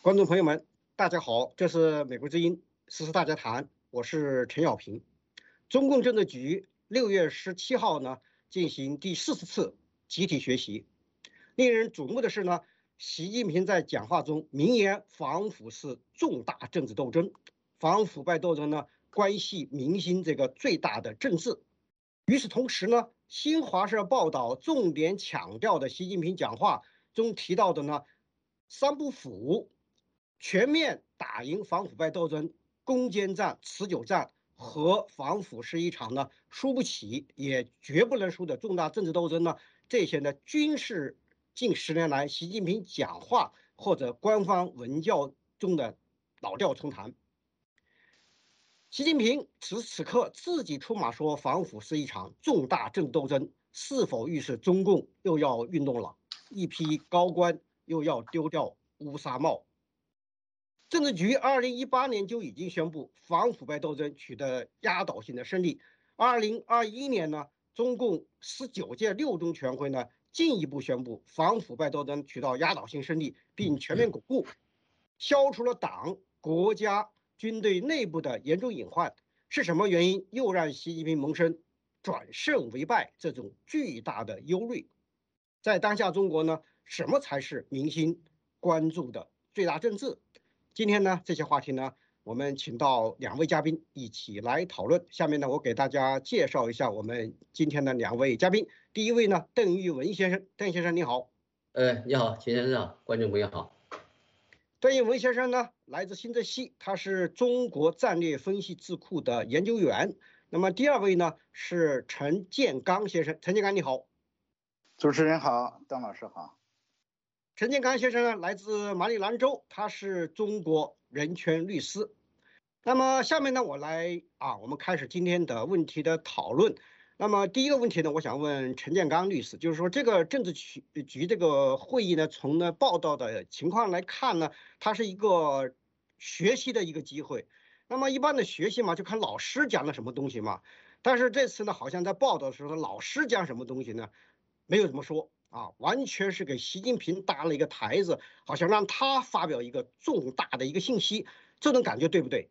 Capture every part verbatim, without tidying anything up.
观众朋友们，大家好，这是美国之音时事大家谈，我是陈小平。中共政治局六月十七号呢进行第四十次集体学习。令人瞩目的是呢，习近平在讲话中明言反腐是重大政治斗争，反腐败斗争呢关系民心这个最大的政治。与此同时呢，新华社报道重点强调的习近平讲话中提到的呢三不腐。全面打赢反腐败斗争、攻坚战、持久战和反腐是一场呢输不起也绝不能输的重大政治斗争呢，这些呢均是近十年来习近平讲话或者官方文教中的老调重弹。习近平此时此刻自己出马说反腐是一场重大政治斗争，是否预示中共又要运动了？一批高官又要丢掉乌纱帽？政治局二零一八年就已经宣布反腐败斗争取得压倒性的胜利。二零二一年呢，中共十九届六中全会呢进一步宣布反腐败斗争取得压倒性胜利，并全面巩固，消除了党、国家、军队内部的严重隐患。是什么原因又让习近平萌生转胜为败这种巨大的忧虑？在当下中国呢，什么才是民心关注的最大政治？今天呢，这些话题呢，我们请到两位嘉宾一起来讨论。下面呢，我给大家介绍一下我们今天的两位嘉宾。第一位呢，邓玉文先生，邓先生你好。 呃，你好，秦先生，观众朋友好。 邓玉文先生呢，来自新泽西，他是中国战略分析智库的研究员。那么第二位呢，是陈建刚先生，陈建刚你好。 主持人好，邓老师好。 陈建刚先生呢，来自马里兰州，他是中国人权律师。那么下面呢，我来啊，我们开始今天的问题的讨论。那么第一个问题呢，我想问陈建刚律师，就是说这个政治局局这个会议呢，从呢报道的情况来看呢，它是一个学习的一个机会。那么一般的学习嘛，就看老师讲了什么东西嘛。但是这次呢，好像在报道的时候，老师讲什么东西呢，没有怎么说。啊，完全是给习近平搭了一个台子，好像让他发表一个重大的一个信息，这种感觉对不对？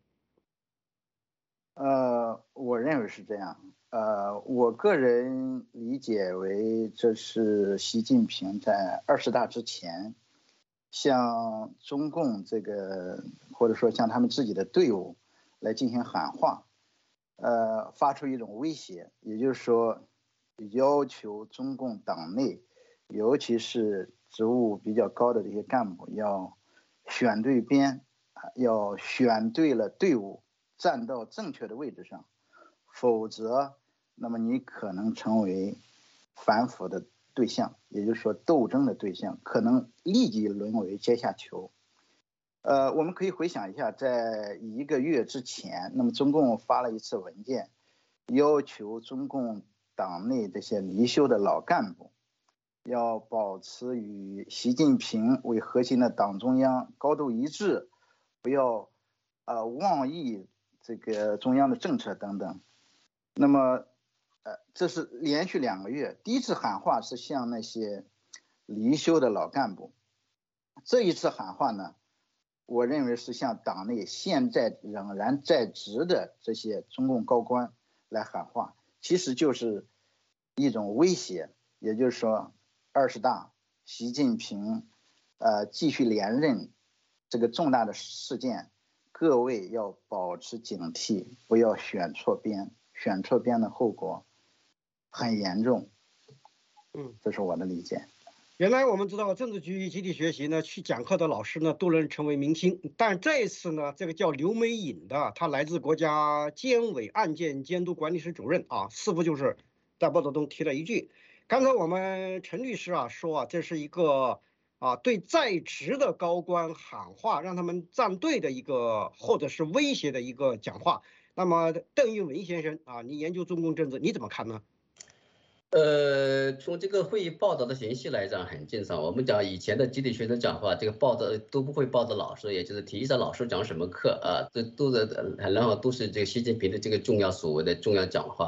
呃，我认为是这样。呃，我个人理解为，这是习近平在二十大之前，向中共这个或者说向他们自己的队伍来进行喊话，呃，发出一种威胁，也就是说，要求中共党内，尤其是职务比较高的这些干部要选对边，要选对了队伍，站到正确的位置上，否则，那么你可能成为反腐的对象，也就是说斗争的对象，可能立即沦为阶下囚。呃，我们可以回想一下，在一个月之前，那么中共发了一次文件，要求中共党内这些离休的老干部要保持与习近平为核心的党中央高度一致，不要呃妄议这个中央的政策等等。那么，呃，这是连续两个月，第一次喊话是向那些离休的老干部，这一次喊话呢，我认为是向党内现在仍然在职的这些中共高官来喊话，其实就是一种威胁，也就是说，二十大习近平呃继续连任这个重大的事件，各位要保持警惕，不要选错边，选错边的后果很严重。嗯，这是我的理解。 原来我们知道政治局集体学习呢，去讲课的老师呢都能成为明星，但这一次呢，这个叫刘美颖的，他来自国家监委案件监督管理室主任啊，似乎就是在报道中提了一句，刚才我们陈律师啊说啊，这是一个啊对在职的高官喊话，让他们站队的一个或者是威胁的一个讲话。那么邓玉文先生啊，你研究中共政治，你怎么看呢？ 呃，从这个会议报道的信息来讲，很正常。我们讲以前的集体学生讲话，这个报道都不会报道老师，也就是体育上老师讲什么课啊，这都是然后都是这个习近平的这个重要所谓的重要讲话。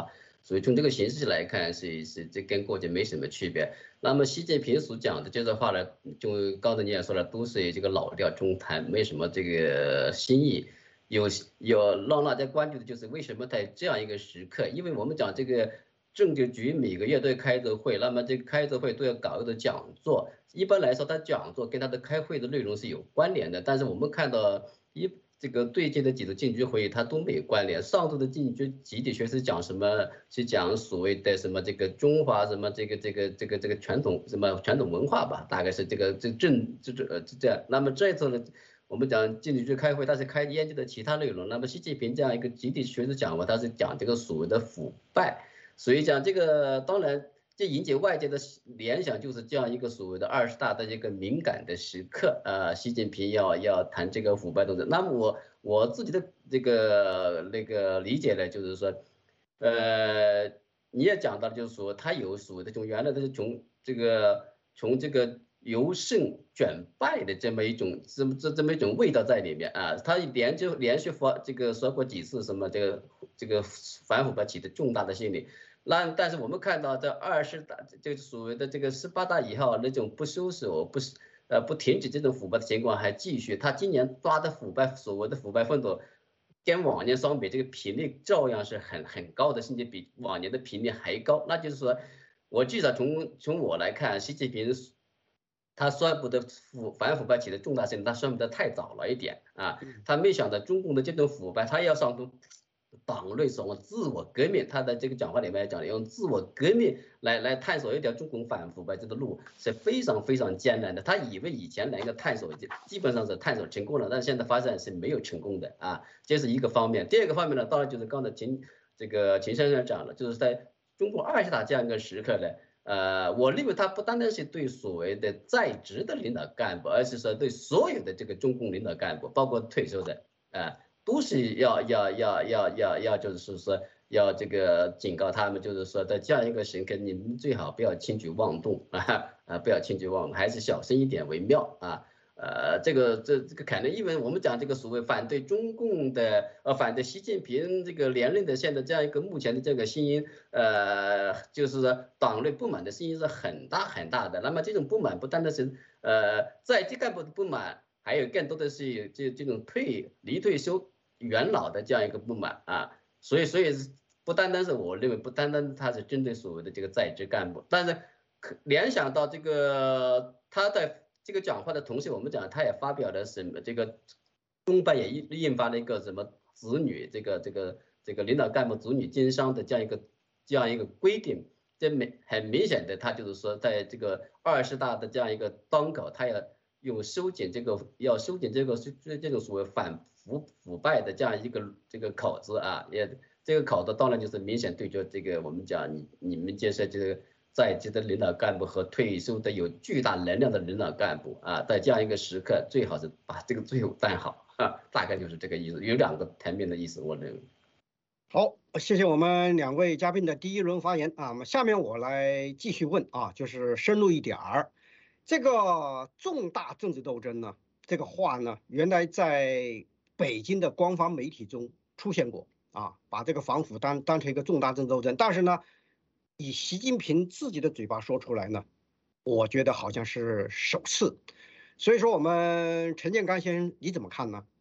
所以从这个形式来看，是是这跟过去没什么区别。那么习近平所讲的这些话呢，就刚才你也说了，都是这个老调重弹，没什么这个新意。有有让大家关注的就是为什么在这样一个时刻，因为我们讲这个政治局每个月都要开个会，那么这个开个会都要搞一个讲座。一般来说，他讲座跟他的开会的内容是有关联的，但是我们看到一。这个最近的几次禁局会议，它都没有关联。上次的禁局集体学是讲什么？是讲所谓的什么这个中华什么这个这个这个这个传统什么传统文化吧，大概是这个这政这这呃这样。那么这次呢，我们讲禁局开会，它是开研究的其他内容。那么习近平这样一个集体学者讲话，他是讲这个所谓的腐败，所以讲这个当然。这引起外界的联想就是这样一个所谓的二十大的一个敏感的时刻，呃，习近平要要谈这个腐败动作。那么我我自己的这个那个理解呢，就是说，呃，你也讲到，就是说他有所谓的从原来的从这个从这个由胜转败的这么一种这么这这么一种味道在里面啊。他连就连续发这个说过几次什么这个这个反腐败起的重大的心理。那但是我们看到这二十大这个所谓的这个十八大以后那种不收手不是呃不停止这种腐败的情况还继续，他今年抓的腐败所谓的腐败分子跟往年相比，这个频率照样是很很高的，甚至比往年的频率还高。那就是说，我至少从从我来看，习近平他宣布的腐反腐败起的重大性，他宣布的太早了一点啊，他没想到中共的这种腐败，他要上动。党内所谓自我革命，他的这个讲话里面讲，用自我革命来来探索一条中共反腐败这个路是非常非常艰难的。他以为以前那个探索基本上是探索成功了，但是现在发现是没有成功的啊，这是一个方面。第二个方面呢，当然就是刚才秦这个秦先生讲了，就是在中共二十大这样一个时刻呢，呃，我认为他不单单是对所谓的在职的领导干部，而是说对所有的这个中共领导干部，包括退休的啊。呃都是要要要要要要，就是说要这个警告他们，就是说在这样一个时刻，你们最好不要轻举妄动啊啊，不要轻举妄动，还是小心一点为妙啊。呃，这个这这个可能因为我们讲这个所谓反对中共的呃反对习近平这个连任的现在这样一个目前的这个声音，呃，就是说党内不满的声音是很大很大的。那么这种不满不单单是呃在职干部的不满，还有更多的是这这种退离退休。元老的这样一个不满啊，所以所以不单单是我认为不单单他是针对所谓的这个在职干部，但是联想到这个他在这个讲话的同时，我们讲他也发表了什么这个中办也印发了一个什么子女这个这个这个领导干部子女经商的这样一个这样一个规定，这明很明显的他就是说在这个二十大的这样一个当口，他要用收紧这个要收紧这个这种所谓反腐腐败的这样一个这个口子啊，也这个口子当然就是明显对着这个我们讲你你们这些这个在职的领导干部和退休的有巨大能量的领导干部啊，在这样一个时刻，最好是把这个罪担好啊，大概就是这个意思，有两个层面的意思，我认为。 好，谢谢我们两位嘉宾的第一轮发言啊，下面我来继续问啊，就是深入一点儿，这个重大政治斗争呢，这个话呢，原来在北京的官方媒体中出现过啊，把这个反腐当当成一个重大政治斗争，但是呢，以习近平自己的嘴巴说出来呢，我觉得好像是首次，所以说我们陈建刚先生你怎么看呢？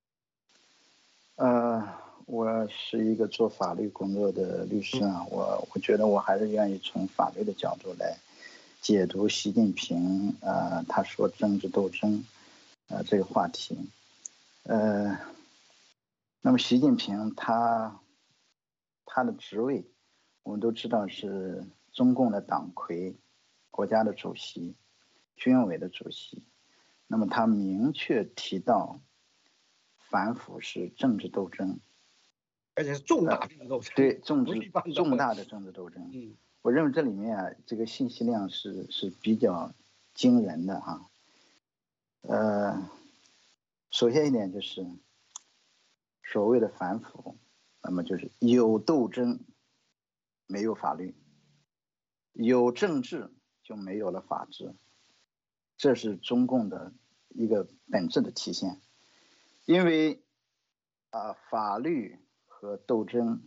呃，我是一个做法律工作的律师啊，我我觉得我还是愿意从法律的角度来解读习近平呃他说政治斗争呃这个话题。呃，那么习近平他他的职位我们都知道是中共的党魁，国家的主席，军委的主席。那么他明确提到反腐是政治斗争， 而且是重大政治斗争， 呃、对，重治重大的政治斗争。 嗯， 我认为这里面啊，这个信息量是是比较惊人的哈。呃，首先一点就是所谓的反腐，那么就是有斗争，没有法律；有政治就没有了法治。这是中共的一个本质的体现。因为啊、呃，法律和斗争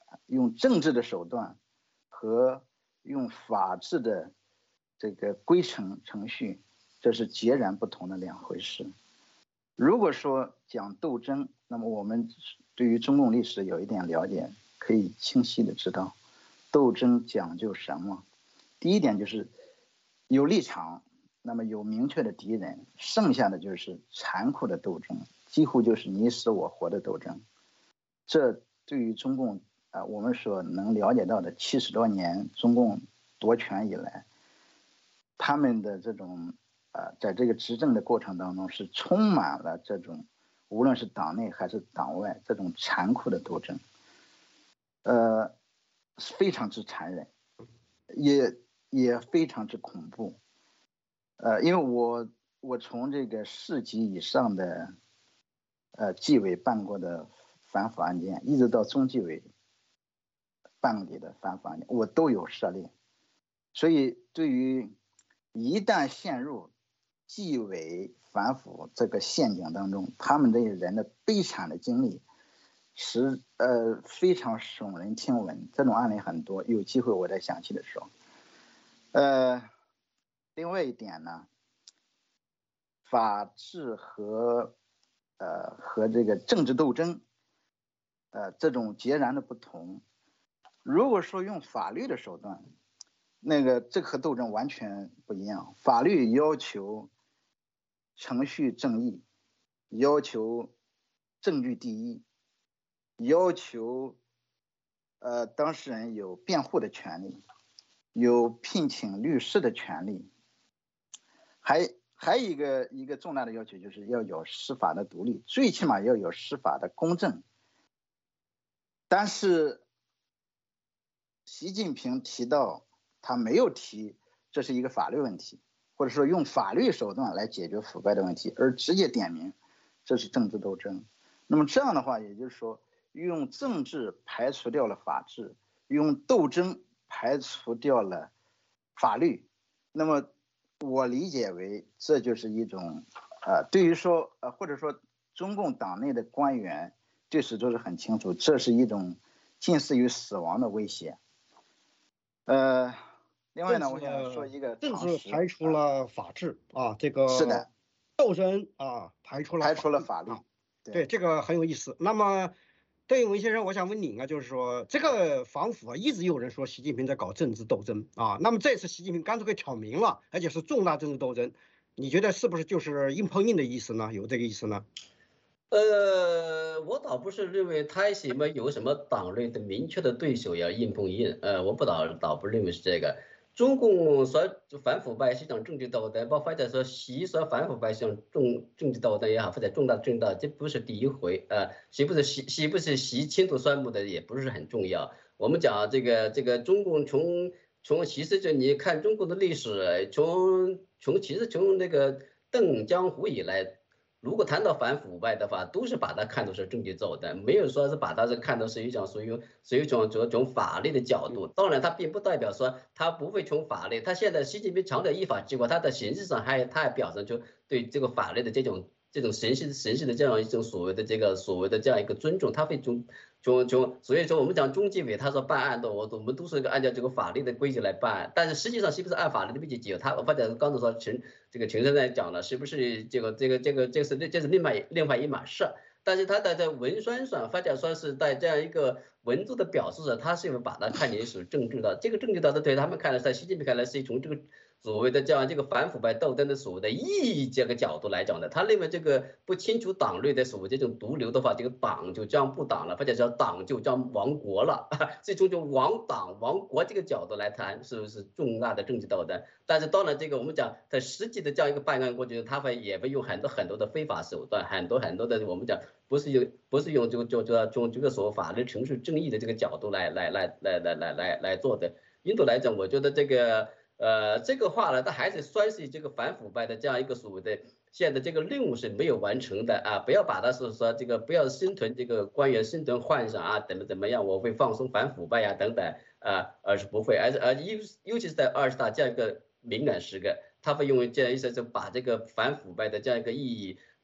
用政治的手段和用法治的这个规程程序，这是截然不同的两回事。如果说讲斗争，那么我们对于中共历史有一点了解，可以清晰的知道，斗争讲究什么？第一点就是有立场，那么有明确的敌人，剩下的就是残酷的斗争，几乎就是你死我活的斗争。这对于中共啊、呃，我们所能了解到的七十多年中共夺权以来，他们的这种呃，在这个执政的过程当中是充满了这种，无论是党内还是党外这种残酷的斗争，呃，非常之残忍，也也非常之恐怖，呃，因为我我从这个市级以上的，呃，纪委办过的反腐案件，一直到中纪委办理的反腐案件，我都有涉猎，所以对于一旦陷入纪委反腐这个陷阱当中，他们这些人的悲惨的经历是呃非常耸人听闻，这种案例很多，有机会我再详细的说。呃，另外一点呢，法治和呃和这个政治斗争，呃这种截然的不同。如果说用法律的手段，那个这和斗争完全不一样。法律要求程序正义，要求证据第一，要求呃当事人有辩护的权利，有聘请律师的权利，还还有一个一个重大的要求，就是要有司法的独立，最起码要有司法的公正。但是习近平提到，他没有提这是一个法律问题，或者说用法律手段来解决腐败的问题，而直接点名这是政治斗争。那么这样的话，也就是说用政治排除掉了法治，用斗争排除掉了法律。那么我理解为这就是一种呃对于说呃或者说中共党内的官员对此都是很清楚，这是一种近似于死亡的威胁。呃，另外呢，我想说一个政治排除了法治啊，这个是的， 斗争啊排除了排除了法律， 啊，对，这个很有意思。那么邓永文先生，我想问您啊，就是说这个反腐啊，一直有人说习近平在搞政治斗争啊，那么这次习近平干脆给挑明了，而且是重大政治斗争，你觉得是不是就是硬碰硬的意思呢？有这个意思呢？ 呃，我倒不是认为他什么有什么党内的明确的对手要硬碰硬，呃，我不倒倒不认为是这个。中共说反腐败是一场政治斗争，包括或者说习说反腐败是一种重政治斗争也好，或者重大政治，这不是第一回啊，习不是习习不是习亲自宣布的，也不是很重要。我们讲这个这个中共从从其实就你看中国的历史，从从其实从那个邓江湖以来。如果谈到反腐败的话，都是把它看作是政治斗争，没有说是把它是看作是一种属于属于一种这种法律的角度。当然，它并不代表说它不会从法律。他现在习近平强调依法治国，他的形式上还他还表现出对这个法律的这种这种神系神系的这样一种所谓的这个所谓的这样一个尊重，他会从从从所以说我们讲中纪委他说办案的，我我们都是按照这个法律的规矩来办案，但是实际上是不是按法律的规矩解决？他或者刚才说陈这个陈先生讲了，是不是这个这个这个这是这是另外另外一码事？但是他在在文宣上或者说是在这样一个文字的表示上，他是有把它看成是政治的，这个政治的对他们看来，在习近平看来是从这个所谓的这样这个反腐败斗争的所谓的意义这个角度来讲的，他认为这个不清除党内的所谓这种毒瘤的话，这个党就将不党了，或者叫党就将亡国了，是从这种亡党亡国这个角度来谈，是不是重大的政治斗争？但是当然，这个我们讲在实际的这样一个办案过程中，他会也会用很多很多的非法手段，很多很多的我们讲不是用不是用这个就就用这个所谓法律程序正义的这个角度来来来来来来来来做的。印度来讲，我觉得这个。呃，这个话呢，它还是算是这个反腐败的这样一个所谓的现在这个任务是没有完成的啊！不要把它是说这个不要心存这个官员心存幻想啊，怎么怎么样，我会放松反腐败呀、啊、等等啊，而是不会，而而尤尤其是在二十大这样一个敏感时刻，他会用这样一些就把这个反腐败的这样一个意义，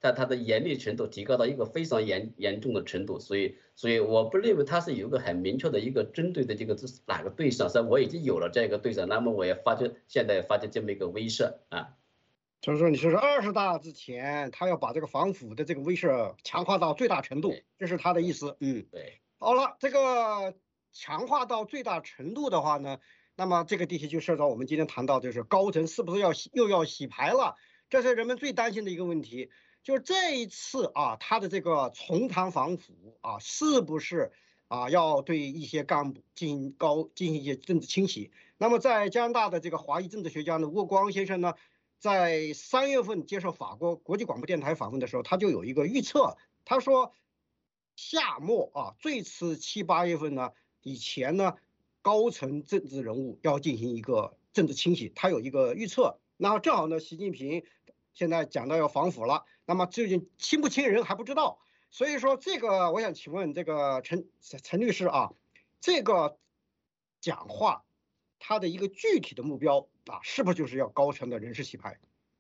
但它的严厉程度提高到一个非常严严重的程度，所以所以我不认为它是有一个很明确的一个针对的这个哪个对象，是我已经有了这个对象，那么我也发觉现在发觉这么一个威慑啊。 就是说，你说是二十大之前，他要把这个反腐的这个威慑强化到最大程度，这是他的意思。嗯， 对。 好了，这个强化到最大程度的话呢，那么这个地题就涉及到我们今天谈到，就是高层是不是要又要洗牌了？这是人们最担心的一个问题。就是这一次啊，他的这个重弹反腐啊，是不是啊要对一些干部进行高进行一些政治清洗？那么在加拿大的这个华裔政治学家呢，吴国光先生呢，在三月份接受法国国际广播电台访问的时候，他就有一个预测，他说夏末啊，最迟七八月份呢以前呢，高层政治人物要进行一个政治清洗，他有一个预测。那正好呢，习近平现在讲到要反腐了，那么究竟清不清人还不知道，所以说这个我想请问这个陈陈律师啊，这个讲话他的一个具体的目标啊，是不是就是要高层的人事洗牌？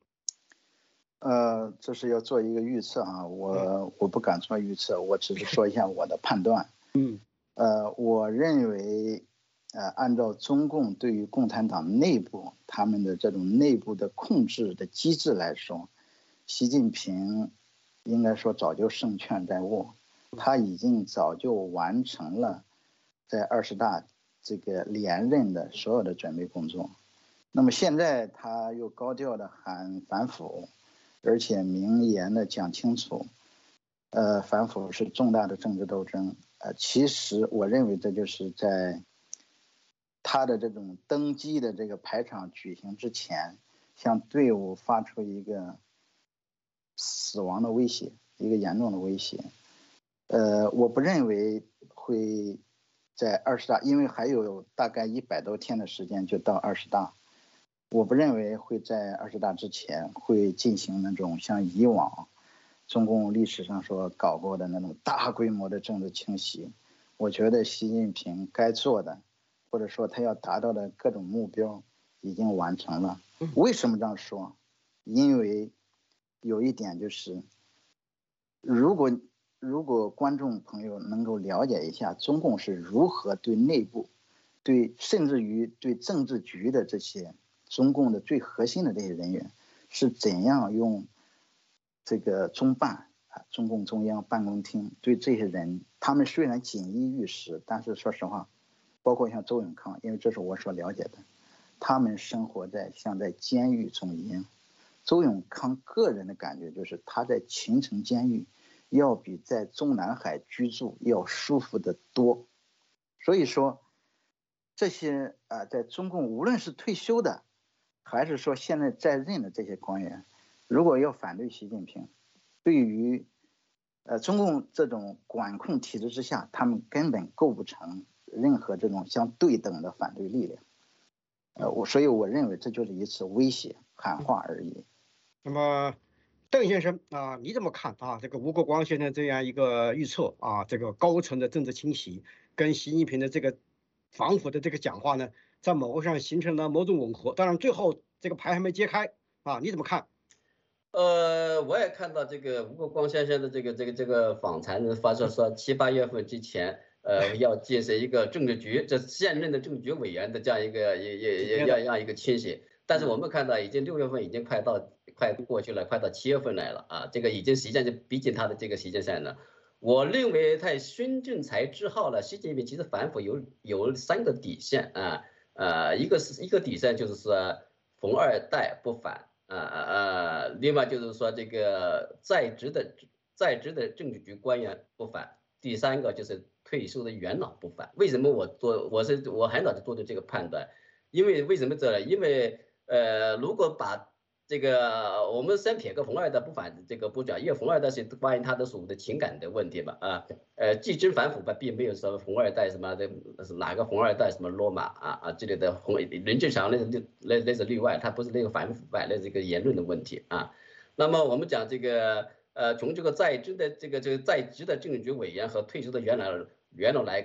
呃，这是要做一个预测啊，我我不敢做预测，我只是说一下我的判断。 嗯， 呃，我认为，呃，按照中共对于共产党内部他们的这种内部的控制的机制来说，习近平应该说早就胜券在握，他已经早就完成了在二十大这个连任的所有的准备工作。那么现在他又高调的喊反腐，而且明言的讲清楚，呃，反腐是重大的政治斗争。呃，其实我认为这就是在他的这种登基的这个排场举行之前，向队伍发出一个死亡的威胁，一个严重的威胁。呃，我不认为会在二十大，因为还有大概一百多天的时间就到二十大。我不认为会在二十大之前会进行那种像以往中共历史上所搞过的那种大规模的政治清洗。我觉得习近平该做的，或者说他要达到的各种目标已经完成了。为什么这样说？因为有一点就是，如果如果观众朋友能够了解一下中共是如何对内部，对甚至于对政治局的这些中共的最核心的这些人员是怎样用这个中办啊，中共中央办公厅对这些人，他们虽然锦衣玉食，但是说实话，包括像周永康，因为这是我所了解的，他们生活在像在监狱中一样。周永康个人的感觉就是他在秦城监狱要比在中南海居住要舒服得多。所以说这些啊、呃，在中共无论是退休的还是说现在在任的这些官员，如果要反对习近平，对于呃中共这种管控体制之下，他们根本构不成任何这种相对等的反对力量。呃，我所以我认为这就是一次威胁喊话而已。 那么邓先生啊，你怎么看啊？这个吴国光先生这样一个预测啊，这个高层的政治清洗跟习近平的这个反腐的这个讲话呢，在某个上形成了某种吻合。当然，最后这个牌还没揭开啊，你怎么看？ 呃，我也看到这个吴国光先生的这个这个这个访谈发说说七八月份之前，呃，要建设一个政治局，这现任的政治局委员的这样一个也也也要让一个清洗。但是我们看到已经六月份已经快到快过去了，快到七月份来了啊，这个已经实际上就逼近他的这个时间线了。我认为在孙政才之后呢，习近平其实反腐有有三个底线啊，呃，一个是一个底线就是说冯二代不反。啊啊！另外就是说，这个在职的在职的政治局官员不反。第三个就是退休的元老不反。为什么我做我是我很早就做的这个判断？因为为什么这？因为呃，如果把这个我们先撇个冯二代不反这个不讲，因为冯二代是关于他的属于的情感的问题吧啊，呃，既知反腐吧，并没有说冯二代什么的，是哪个冯二代什么罗马啊啊之类的，冯任志强那那那那是例外，他不是那个反腐败，那是一个言论的问题啊。那么我们讲这个呃，从这个在职的这个这个在职的政治局委员和退休的元老元老来看，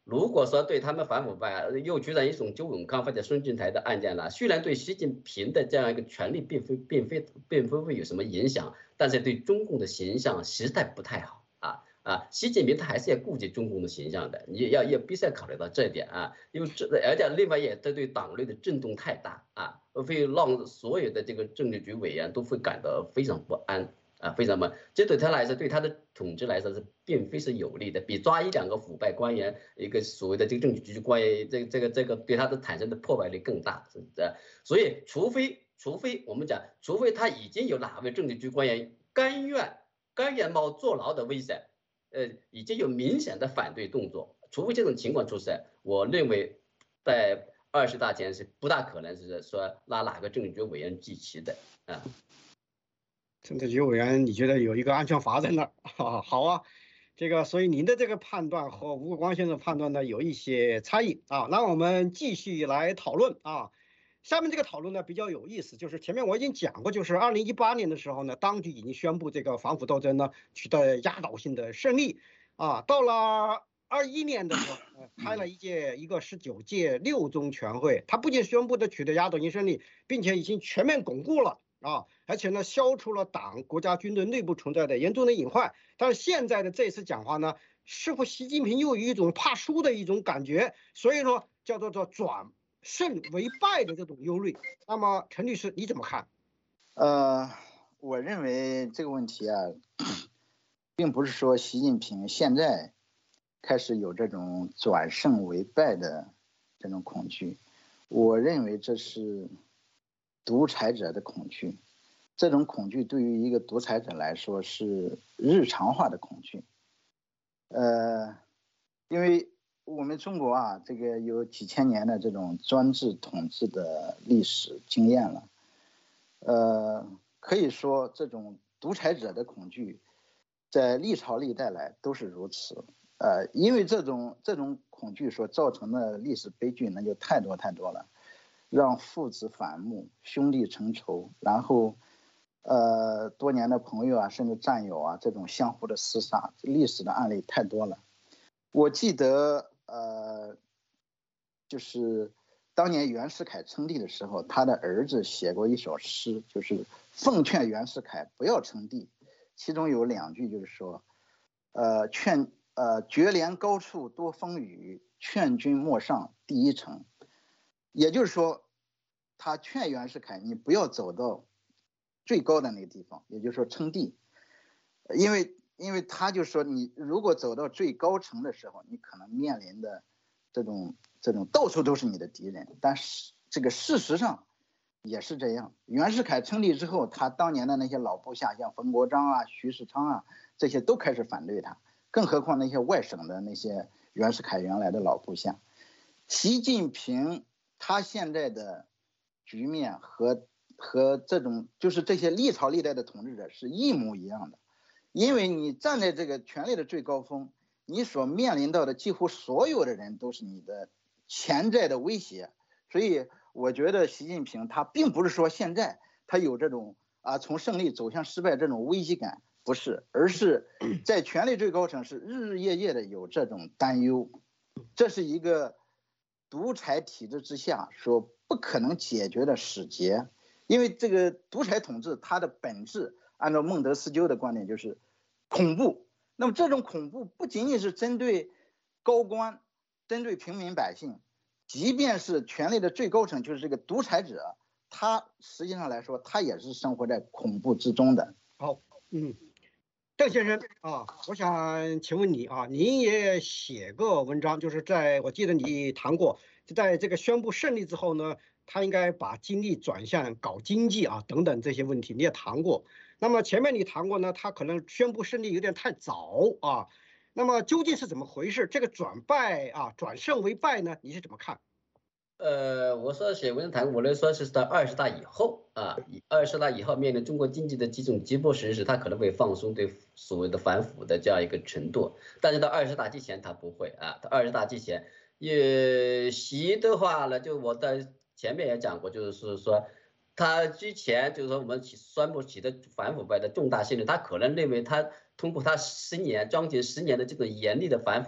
如果说对他们反腐败又居然一种周永康或者孙政才的案件呢，虽然对习近平的这样一个权力并非并非并非会有什么影响，但是对中共的形象实在不太好啊啊！习近平他还是要顾及中共的形象的，你要要必须要考虑到这一点啊，因为这而且另外也这对党内的震动太大啊，会让所有的这个政治局委员都会感到非常不安。啊，非常慢，这对他来说，对他的统治来说是并非是有利的，比抓一两个腐败官员，一个所谓的这个政治局官员，这这个这个对他的产生的破坏力更大，是不是？所以，除非除非我们讲，除非他已经有哪位政治局官员甘愿甘愿冒坐牢的危险，呃，已经有明显的反对动作，除非这种情况出现，我认为在二十大前是不大可能是说拉哪个政治局委员祭旗的啊。 政治局委员，你觉得有一个安全阀在那儿啊？好啊，这个所以您的这个判断和吴国光先生的判断呢有一些差异啊。那我们继续来讨论啊。下面这个讨论呢比较有意思，就是前面我已经讲过，就是二零一八年的时候呢，当局已经宣布这个反腐斗争呢取得压倒性的胜利啊。到了二一年的时候，呃、开了一届一个十九届六中全会，他不仅宣布的取得压倒性胜利，并且已经全面巩固了。啊，而且呢，消除了党、国家、军队内部存在的严重的隐患。但是现在的这次讲话呢，似乎习近平又有一种怕输的一种感觉，所以说叫做做转胜为败的这种忧虑。那么陈律师你怎么看？ 呃，我认为这个问题啊，并不是说习近平现在开始有这种转胜为败的这种恐惧，我认为这是独裁者的恐惧，这种恐惧对于一个独裁者来说是日常化的恐惧。呃，因为我们中国啊，这个有几千年的这种专制统治的历史经验了，呃，可以说这种独裁者的恐惧，在历朝历代来都是如此。呃，因为这种这种恐惧所造成的历史悲剧，那就太多太多了。让父子反目，兄弟成仇，然后，呃，多年的朋友啊，甚至战友啊，这种相互的厮杀，历史的案例太多了。我记得，呃，就是当年袁世凯称帝的时候，他的儿子写过一首诗，就是奉劝袁世凯不要称帝，其中有两句就是说，呃，劝呃绝莲高处多风雨，劝君莫上第一城。也就是说，他劝袁世凯你不要走到最高的那个地方，也就是说称帝，因为因为他就说你如果走到最高层的时候，你可能面临的这种这种到处都是你的敌人。但是这个事实上也是这样，袁世凯称帝之后，他当年的那些老部下，像冯国璋啊、徐世昌啊，这些都开始反对他，更何况那些外省的那些袁世凯原来的老部下。习近平他现在的局面和和这种就是这些历朝历代的统治者是一模一样的，因为你站在这个权力的最高峰，你所面临到的几乎所有的人都是你的潜在的威胁。所以我觉得习近平他并不是说现在他有这种啊从胜利走向失败这种危机感，不是，而是在权力最高层是日日夜夜的有这种担忧，这是一个独裁体制之下说不可能解决的死结。因为这个独裁统治它的本质，按照孟德斯鸠的观点就是恐怖。那么这种恐怖不仅仅是针对高官，针对平民百姓，即便是权力的最高层，就是这个独裁者，他实际上来说他也是生活在恐怖之中的。 好，嗯。邓先生啊，我想请问你啊，您也写过文章，就是在我记得你谈过，就在这个宣布胜利之后呢，他应该把精力转向搞经济啊等等这些问题，你也谈过。那么前面你谈过呢，他可能宣布胜利有点太早啊。那么究竟是怎么回事？这个转败啊，转胜为败呢？你是怎么看？ 呃，我说写文章谈，我来说是到二十大以后啊，二十大以后面临中国经济的几种急迫实施，它可能会放松对所谓的反腐的这样一个程度，但是到二十大之前它不会啊，到二十大之前，也习的话呢，就我在前面也讲过，就是说他之前就是说我们宣布起的反腐败的重大胜利，他可能认为他通过他十年将近十年的这种严厉的反腐。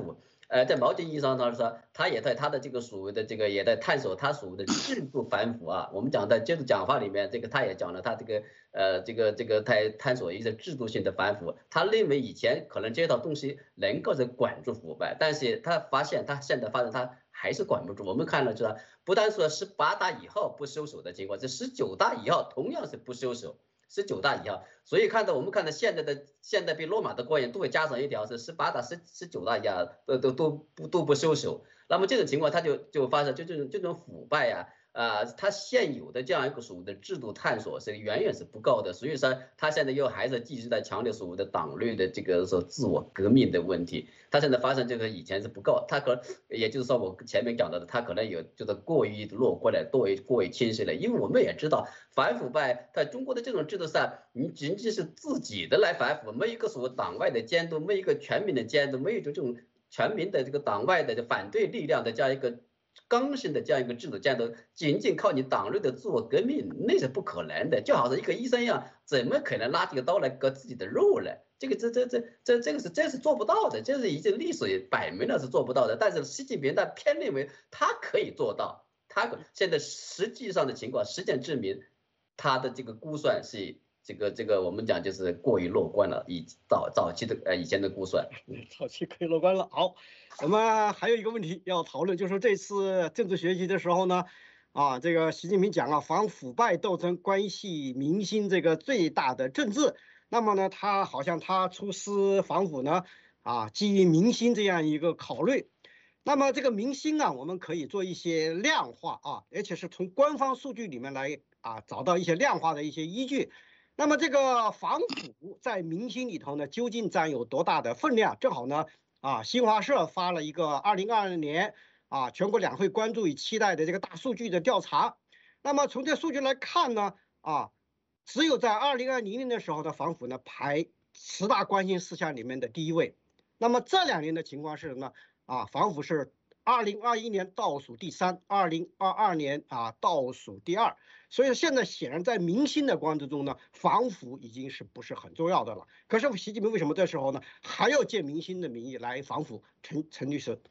呃，在某种意义上，他说他也在他的这个所谓的这个也在探索他所谓的制度反腐啊。我们讲的这个讲话里面，这个他也讲了他这个呃这个这个他探索一些制度性的反腐。他认为以前可能这套东西能够是管住腐败，但是他发现他现在发现他还是管不住。我们看了知道，不单说十八大以后不收手的情况，这十九大以后同样是不收手。十九大以后，所以看到我们看到现在的现在比罗马的官员都会加上一条是十八大、十十九大一样，都都都不都不收手。那么这种情况，他就就发生就这种这种腐败呀、啊，呃，他现有的这样一个所谓的制度探索是远远是不够的，所以说他现在又还是继续在强调所谓的党内的这个说自我革命的问题。他现在发生这个以前是不够，他可能也就是说我前面讲到的，他可能有就是过于乐观了，过于过于轻视了，因为我们也知道反腐败在中国的这种制度上，你仅仅是自己的来反腐，没有一个所谓党外的监督，没有一个全民的监督，没有一种这种全民的这个党外的反对力量的这样一个刚性的这样一个制度监督，仅仅靠你党内的自我革命那是不可能的。就好像一个医生一样，怎么可能拿这个刀来割自己的肉呢？这个这这这这这个是这是做不到的，这是已经历史摆明了是做不到的。但是习近平他偏认为他可以做到，他现在实际上的情况，实践证明他的这个估算是这个这个我们讲就是过于乐观了，以早早期的呃以前的估算， 早期可以乐观了。好，我们还有一个问题要讨论，就是这次政治学习的时候呢，啊，这个习近平讲了反腐败斗争关系民心这个最大的政治。那么呢，他好像他出师反腐呢，啊，基于民心这样一个考虑。那么这个民心啊，我们可以做一些量化啊，而且是从官方数据里面来啊找到一些量化的一些依据。那么这个反腐在民心里头呢，究竟占有多大的分量？正好呢，啊，新华社发了一个二零二二年啊全国两会关注与期待的这个大数据的调查。那么从这数据来看呢，啊。只有在二零二零年的时候的反腐呢排十大关心事项里面的第一位。那么这两年的情况是什么呢？啊，反腐是二零二一年倒数第三，二零二二年啊倒数第二。所以现在显然在民心的关注中呢，反腐已经是不是很重要的了。可是习近平为什么这时候呢还要借民心的名义来反腐？陈陈律师，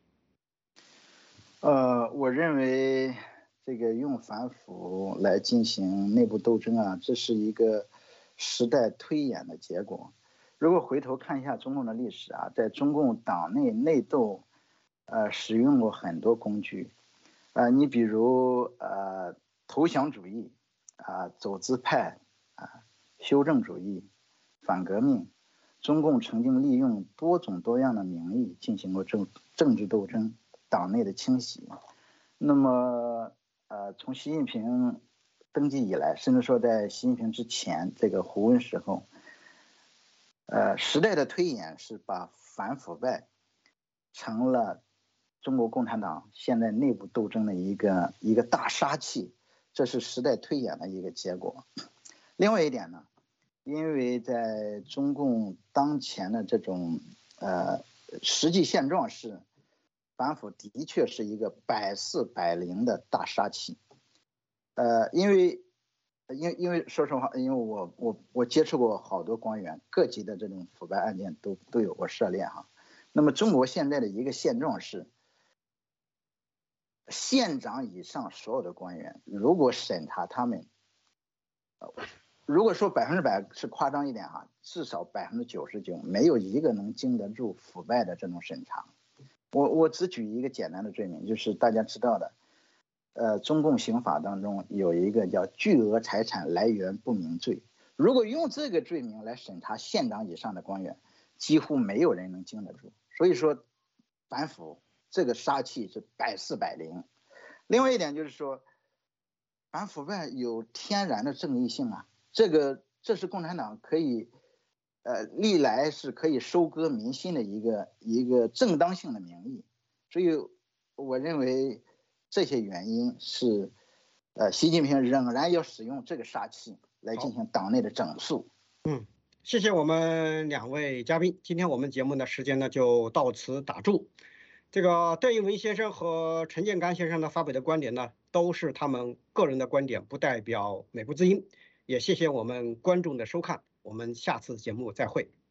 呃，我认为。这个用反腐来进行内部斗争啊，这是一个时代推演的结果。如果回头看一下中共的历史啊，在中共党内内斗，呃，使用过很多工具，啊、呃，你比如呃投降主义啊、呃、走资派啊、呃、修正主义、反革命，中共曾经利用多种多样的名义进行过政政治斗争、党内的清洗。那么呃，从习近平登基以来，甚至说在习近平之前这个胡温时候，呃，时代的推演是把反腐败成了中国共产党现在内部斗争的一个一个大杀器，这是时代推演的一个结果。另外一点呢，因为在中共当前的这种呃实际现状是。反腐的确是一个百试百灵的大杀器，呃，因为，因因为说实话，因为我我我接触过好多官员，各级的这种腐败案件都都有过涉猎哈。那么中国现在的一个现状是，县长以上所有的官员，如果审查他们，呃，如果说百分之百是夸张一点哈，至少百分之九十九没有一个能经得住腐败的这种审查。我我只举一个简单的罪名，就是大家知道的，呃，中共刑法当中有一个叫巨额财产来源不明罪。如果用这个罪名来审查县长以上的官员，几乎没有人能经得住。所以说，反腐这个杀气是百试百灵。另外一点就是说，反腐败有天然的正义性啊，这个这是共产党可以。呃，历来是可以收割民心的一个一个正当性的名义，所以我认为这些原因是，呃，习近平仍然要使用这个杀器来进行党内的整肃。 嗯，谢谢我们两位嘉宾，今天我们节目的时间呢就到此打住。这个邓一文先生和陈建刚先生呢发表的观点呢，都是他们个人的观点，不代表美国之音。也谢谢我们观众的收看。我们下次节目再会。